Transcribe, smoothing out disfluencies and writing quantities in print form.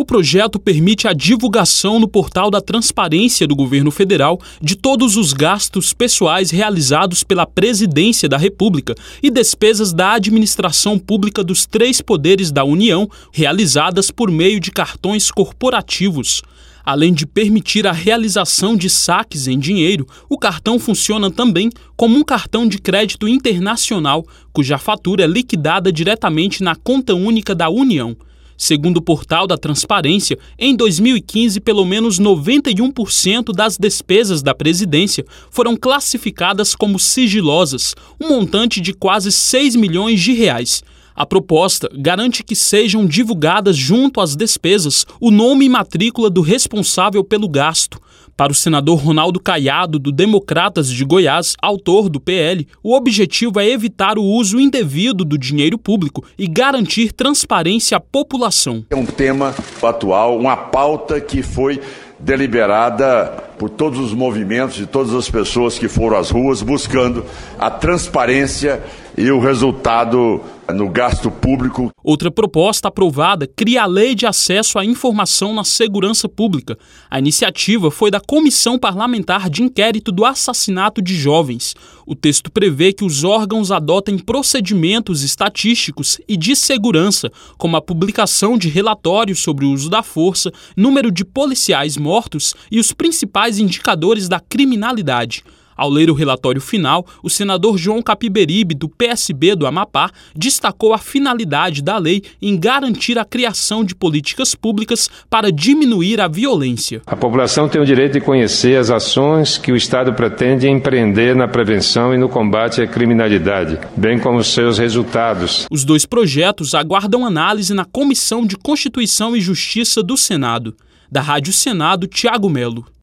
projeto permite a divulgação no portal da Transparência do Governo Federal de todos os gastos pessoais realizados pela Presidência da República e despesas da administração pública dos 3 poderes da União, realizadas por meio de cartões corporativos. Além de permitir a realização de saques em dinheiro, o cartão funciona também como um cartão de crédito internacional, cuja fatura é liquidada diretamente na conta única da União. Segundo o portal da Transparência, em 2015, pelo menos 91% das despesas da presidência foram classificadas como sigilosas, um montante de quase 6 milhões de reais. A proposta garante que sejam divulgadas junto às despesas o nome e matrícula do responsável pelo gasto. Para o senador Ronaldo Caiado, do Democratas de Goiás, autor do PL, o objetivo é evitar o uso indevido do dinheiro público e garantir transparência à população. É um tema atual, uma pauta que foi deliberada por todos os movimentos de todas as pessoas que foram às ruas buscando a transparência e o resultado no gasto público. Outra proposta aprovada cria a Lei de Acesso à Informação na Segurança Pública. A iniciativa foi da Comissão Parlamentar de Inquérito do Assassinato de Jovens. O texto prevê que os órgãos adotem procedimentos estatísticos e de segurança, como a publicação de relatórios sobre o uso da força, número de policiais mortos e os principais indicadores da criminalidade. Ao ler o relatório final, o senador João Capiberibe, do PSB do Amapá, destacou a finalidade da lei em garantir a criação de políticas públicas para diminuir a violência. A população tem o direito de conhecer as ações que o Estado pretende empreender na prevenção e no combate à criminalidade, bem como seus resultados. Os 2 projetos aguardam análise na Comissão de Constituição e Justiça do Senado. Da Rádio Senado, Tiago Melo.